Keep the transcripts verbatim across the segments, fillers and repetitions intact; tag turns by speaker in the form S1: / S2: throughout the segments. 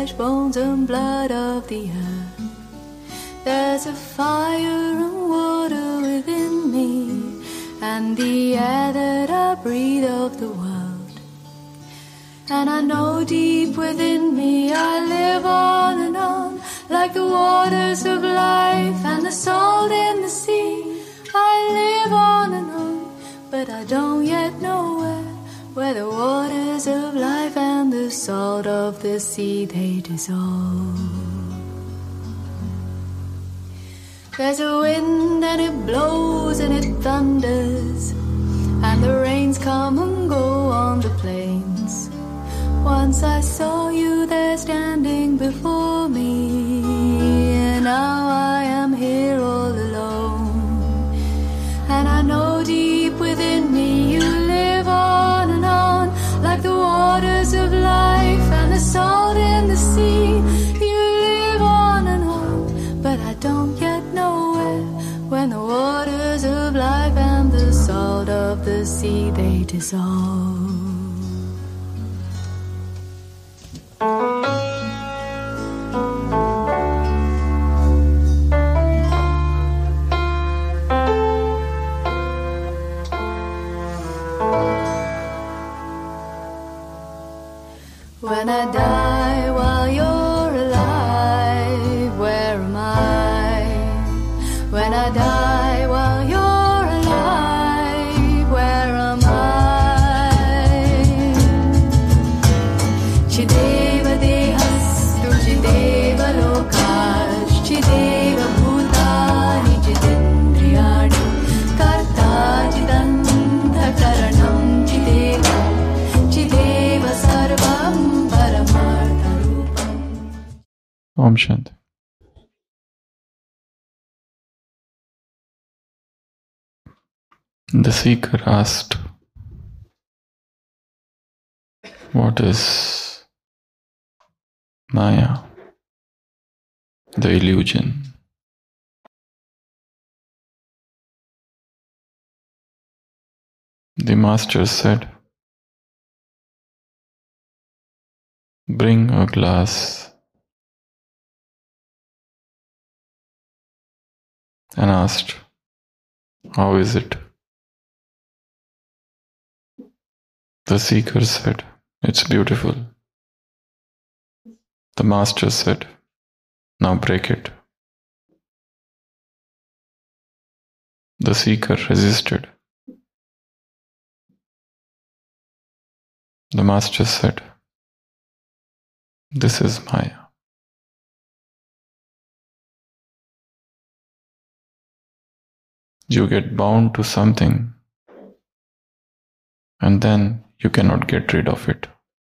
S1: flesh, bones and blood of the earth. There's a fire and water within me, and the air that I breathe of the world. And I know deep within me I live on and on, like the waters of life and the salt in the sea. I live on and on, but I don't yet know where, where the waters of life and the salt of the sea, they dissolve. There's a wind and it blows and it thunders, and the rains come and go on the plains. Once I saw you there standing before me, and now I am here all alone. And I know deep within me you live on and on, like the waters of life and the salt in the sea. You live on and on, but I don't yet know where, when the waters of life and the salt of the sea, they dissolve. When I die while you're alive, where am I? When I die while you're alive, where am I? Chideva dehastu, chideva lokash, chideva bhutani, chidendriyani, karta chidanta karanam, chideva, chideva sarvam.
S2: Om Shanti. The seeker asked, what is Maya, the illusion? The master said, bring a glass, and asked, how is it? The seeker said, it's beautiful. The master said, now break it. The seeker resisted. The master said, this is Maya. You get bound to something, and then you cannot get rid of it.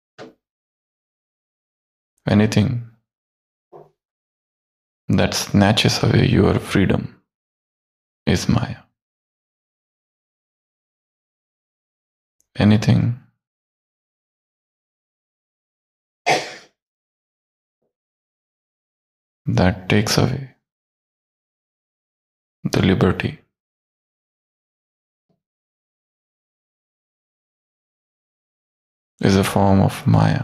S2: Anything that snatches away your freedom is Maya. Anything that takes away the liberty is a form of Maya.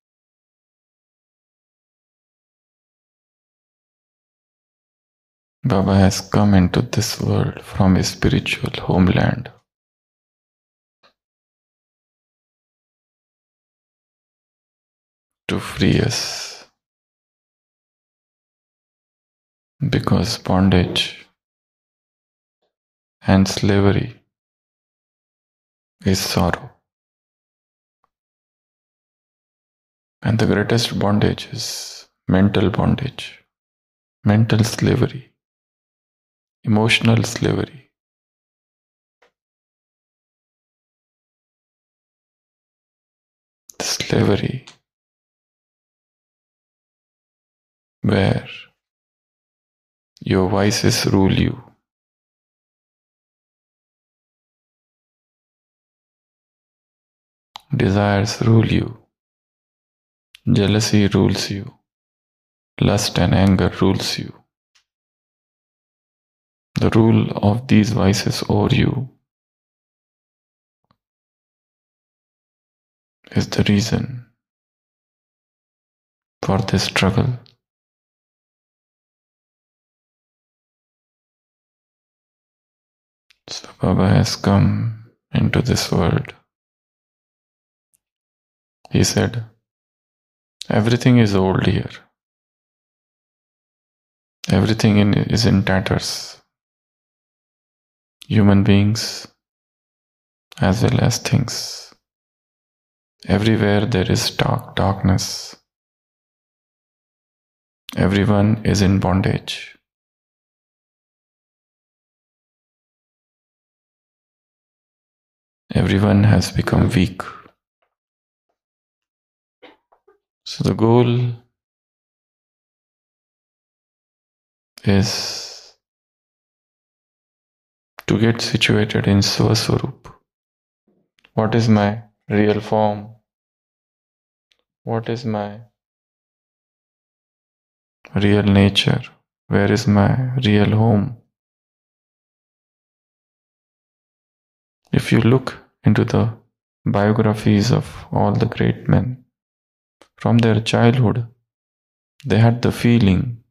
S2: Baba has come into this world from his spiritual homeland to free us, because bondage and slavery is sorrow. And the greatest bondage is mental bondage, mental slavery, emotional slavery. The slavery where your vices rule you. Desires rule you. Jealousy rules you. Lust and anger rules you. The rule of these vices over you is the reason for this struggle. So Baba has come into this world. He said, everything is old here. Everything in, is in tatters. Human beings as well as things. Everywhere there is dark, darkness. Everyone is in bondage. Everyone has become weak. So the goal is to get situated in Svaswarup. What is my real form? What is my real nature? Where is my real home? If you look into the biographies of all the great men, from their childhood, they had the feeling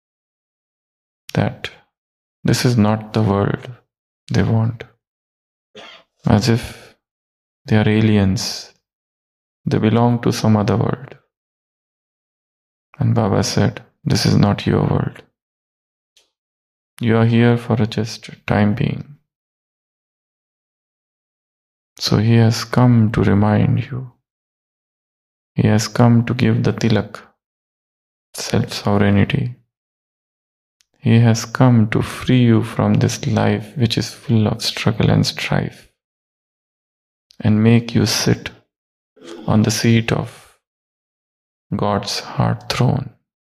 S2: that this is not the world they want. As if they are aliens, they belong to some other world. And Baba said, this is not your world. You are here for a just time being. So he has come to remind you. He has come to give the tilak, self-sovereignty. He has come to free you from this life which is full of struggle and strife, and make you sit on the seat of God's heart throne.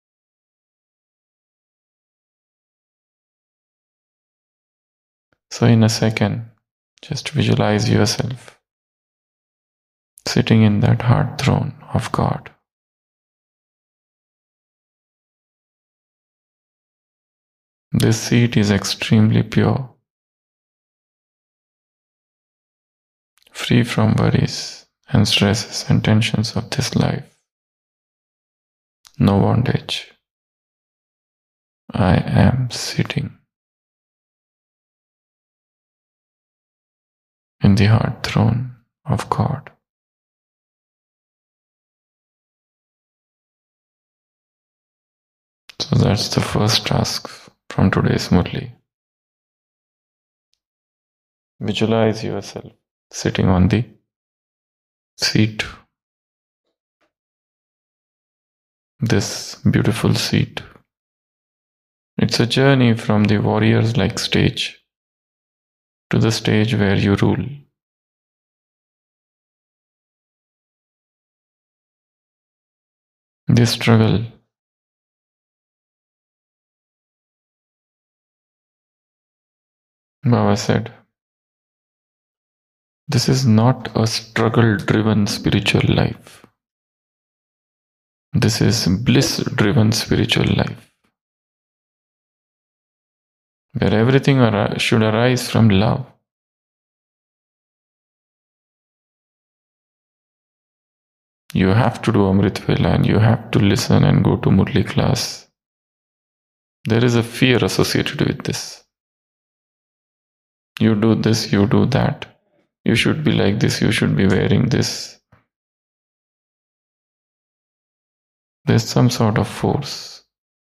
S2: So in a second, just visualize yourself sitting in that heart throne of God. This seat is extremely pure, free from worries and stresses and tensions of this life. No bondage. I am sitting in the heart throne of God. So that's the first task from today's Murli. Visualize yourself sitting on the seat. This beautiful seat. It's a journey from the warriors-like stage to the stage where you rule. This struggle Baba said, this is not a struggle-driven spiritual life. This is bliss-driven spiritual life, where everything should arise from love. You have to do Amrit Vela and you have to listen and go to Murli class. There is a fear associated with this. You do this, you do that. You should be like this, you should be wearing this. There's some sort of force.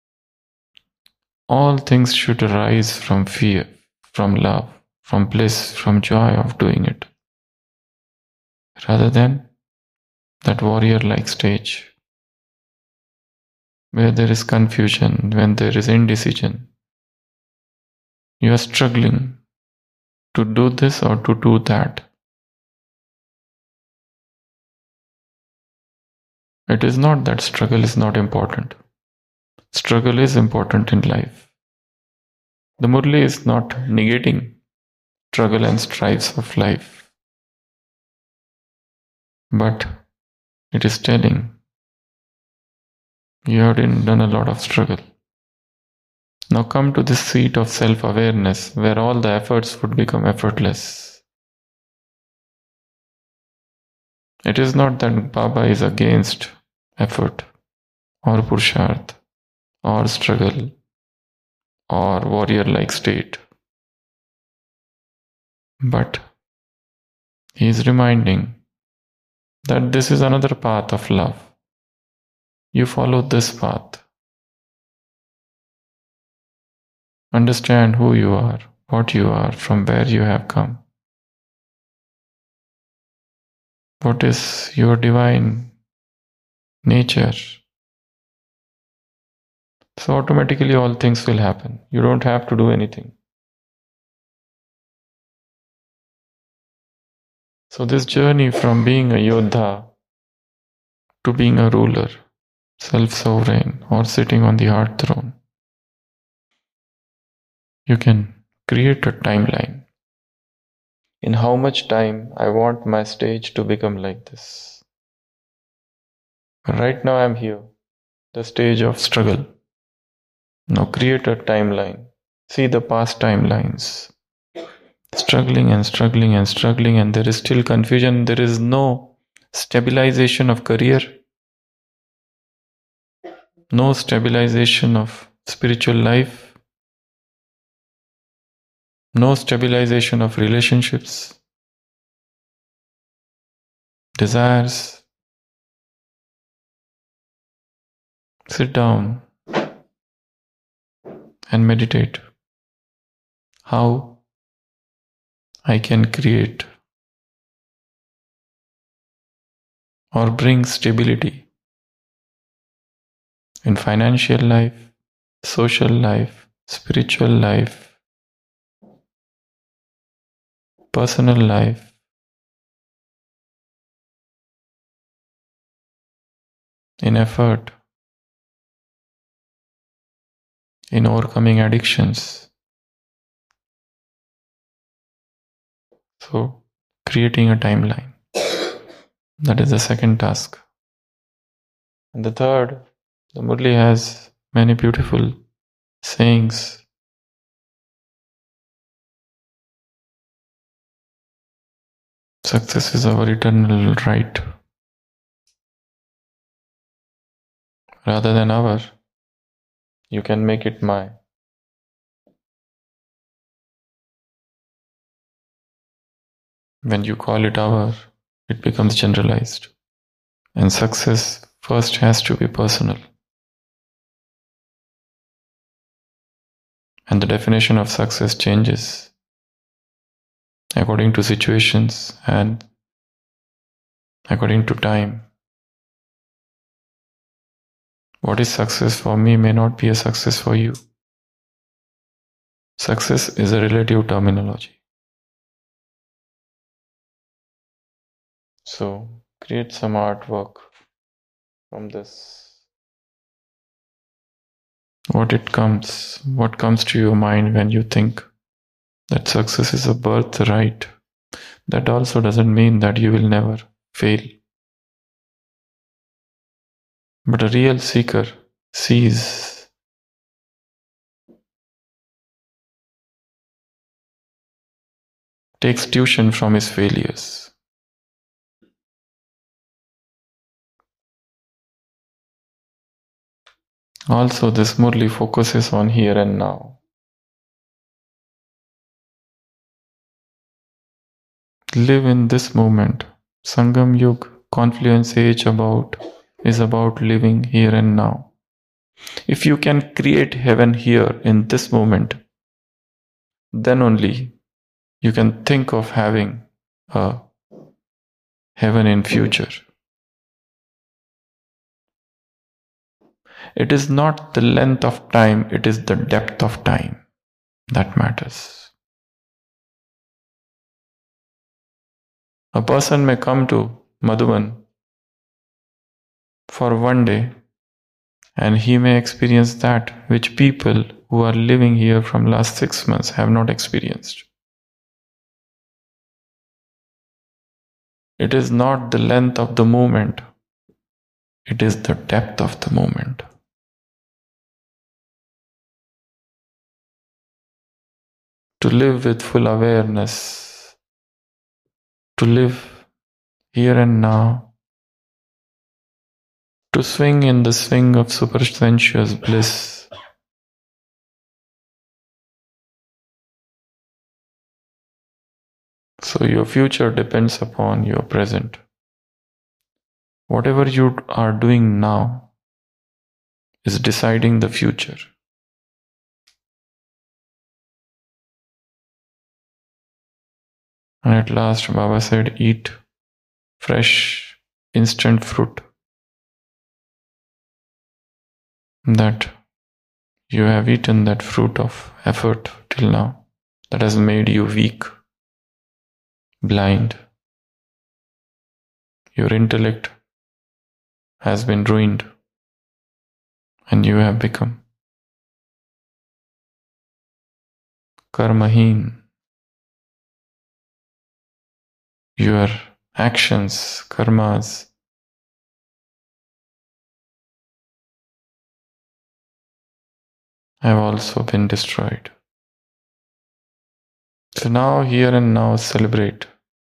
S2: All things should arise from fear, from love, from bliss, from joy of doing it. Rather than that warrior-like stage where there is confusion, when there is indecision. You are struggling to do this or to do that. It is not that struggle is not important. Struggle is important in life. The Murli is not negating struggle and strives of life, but it is telling you have done a lot of struggle. Now come to this seat of self-awareness where all the efforts would become effortless. It is not that Baba is against effort or Purusharth or struggle or warrior-like state. But he is reminding that this is another path of love. You follow this path. Understand who you are, what you are, from where you have come. What is your divine nature? So automatically all things will happen. You don't have to do anything. So this journey from being a Yodha to being a ruler, self-sovereign, or sitting on the heart throne, you can create a timeline. In how much time I want my stage to become like this. Right now I'm here, the stage of struggle. Now create a timeline. See the past timelines. Struggling and struggling and struggling, and there is still confusion. There is no stabilization of career. No stabilization of spiritual life. No stabilization of relationships. Desires. Sit down and meditate. How I can create or bring stability in financial life, social life, spiritual life, personal life, in effort, in overcoming addictions. So, creating a timeline. That is the second task. And the third, the Murli has many beautiful sayings. Success is our eternal right. Rather than our, you can make it my. When you call it our, it becomes generalized. And success first has to be personal. And the definition of success changes according to situations and according to time. What is success for me may not be a success for you. Success is a relative terminology. So, create some artwork from this. What it comes, what comes to your mind when you think that success is a birthright, that also doesn't mean that you will never fail. But a real seeker sees takes tuition from his failures. Also, this Murli focuses on here and now. Live in this moment. Sangam Yug, Confluence Age about is about living here and now. If you can create heaven here in this moment, then only you can think of having a heaven in future. It is not the length of time, it is the depth of time that matters. A person may come to Madhuban for one day and he may experience that which people who are living here from last six months have not experienced. It is not the length of the moment, it is the depth of the moment. To live with full awareness, to live here and now, to swing in the swing of supersensuous bliss. So your future depends upon your present. Whatever you are doing now is deciding the future. And at last, Baba said, eat fresh, instant fruit that you have eaten, that fruit of effort till now, that has made you weak, blind. Your intellect has been ruined, and you have become karmahin. Your actions, karmas, have also been destroyed. So now, here and now, celebrate.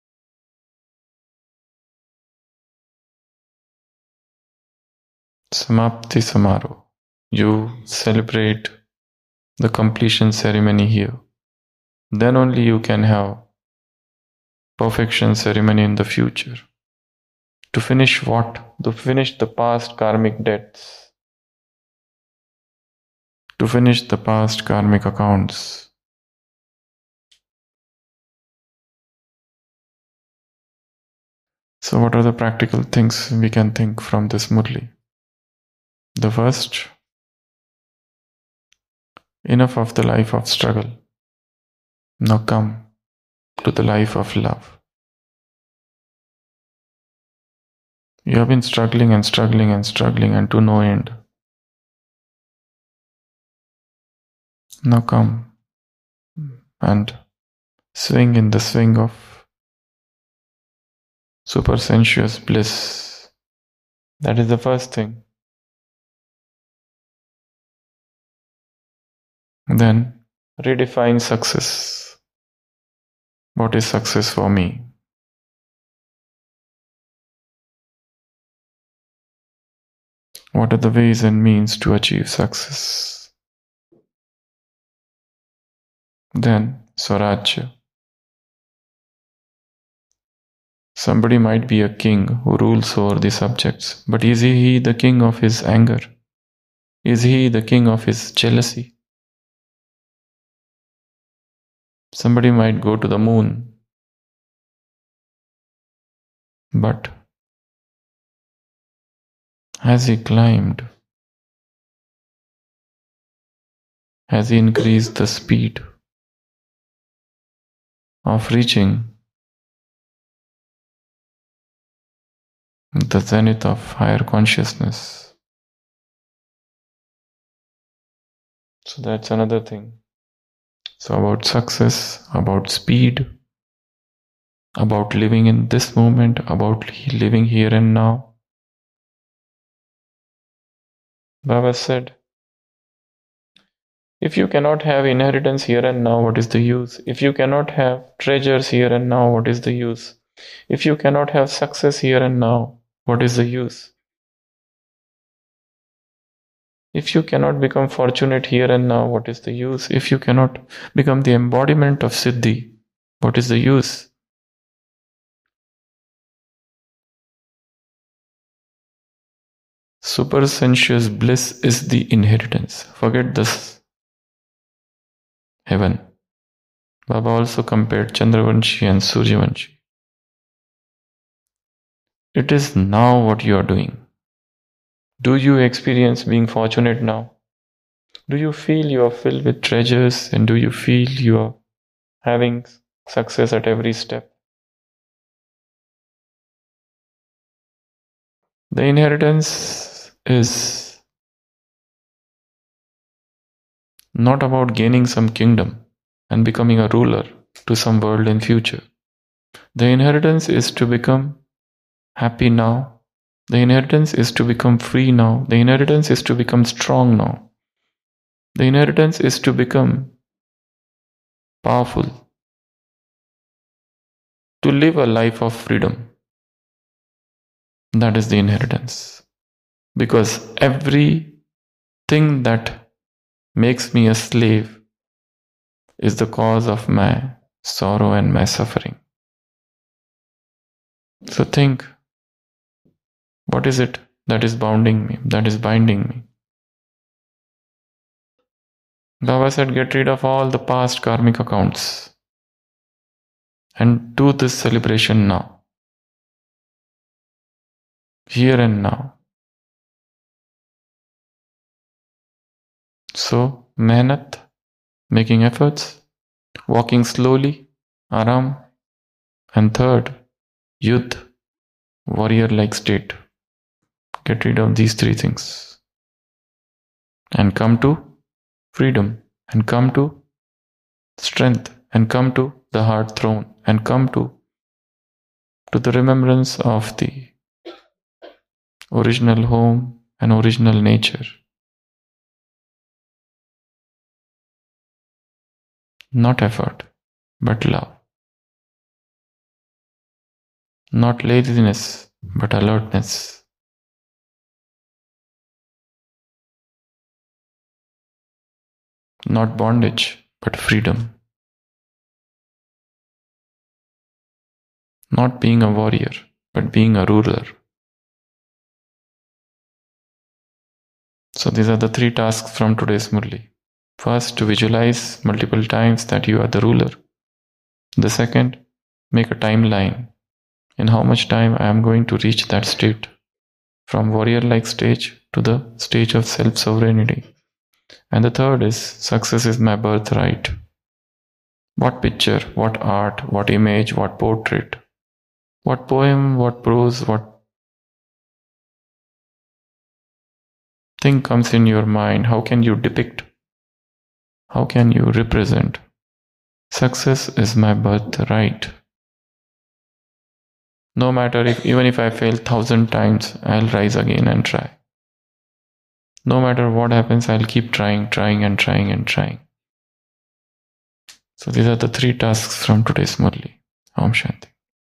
S2: Samapti Samaro. You celebrate the completion ceremony here. Then only you can have perfection ceremony in the future. To finish what? To finish the past karmic debts. To finish the past karmic accounts. So what are the practical things we can think from this Murli? The first, enough of the life of struggle. Now come to the life of love. You have been struggling and struggling and struggling and to no end. Now come and swing in the swing of supersensuous bliss. That is the first thing. Then redefine success. What is success for me? What are the ways and means to achieve success? Then Swarajya. Somebody might be a king who rules over the subjects, but is he the king of his anger? Is he the king of his jealousy? Somebody might go to the moon, but has he climbed? Has he increased the speed of reaching the zenith of higher consciousness? So that's another thing. So about success, about speed, about living in this moment, about living here and now. Baba said, if you cannot have inheritance here and now, what is the use? If you cannot have treasures here and now, what is the use? If you cannot have success here and now, what is the use? If you cannot become fortunate here and now, what is the use? If you cannot become the embodiment of Siddhi, what is the use? Supersensuous bliss is the inheritance. Forget this heaven. Baba also compared Chandravanshi and Suryavanshi. It is now what you are doing. Do you experience being fortunate now? Do you feel you are filled with treasures, and do you feel you are having success at every step? The inheritance is not about gaining some kingdom and becoming a ruler to some world in future. The inheritance is to become happy now. The inheritance is to become free now. The inheritance is to become strong now. The inheritance is to become powerful, to live a life of freedom. That is the inheritance. Because everything that makes me a slave is the cause of my sorrow and my suffering. So think, what is it that is bounding me, that is binding me? Baba said, get rid of all the past karmic accounts and do this celebration now, here and now. So, mehnat, making efforts, walking slowly, aram, and third, youth, warrior-like state. Get rid of these three things and come to freedom, and come to strength, and come to the heart throne, and come to, to the remembrance of the original home and original nature. Not effort, but love. Not laziness, but alertness. Not bondage, but freedom. Not being a warrior, but being a ruler. So these are the three tasks from today's Murli. First, to visualize multiple times that you are the ruler. The second, make a timeline in how much time I am going to reach that state, from warrior-like stage to the stage of self-sovereignty. And the third is, success is my birthright. What picture, what art, what image, what portrait, what poem, what prose, what thing comes in your mind, how can you depict? How can you represent? Success is my birthright. No matter if, even if I fail thousand times, I'll rise again and try. No matter what happens, I'll keep trying, trying and trying and trying. So these are the three tasks from today's Murli. Om Shanti.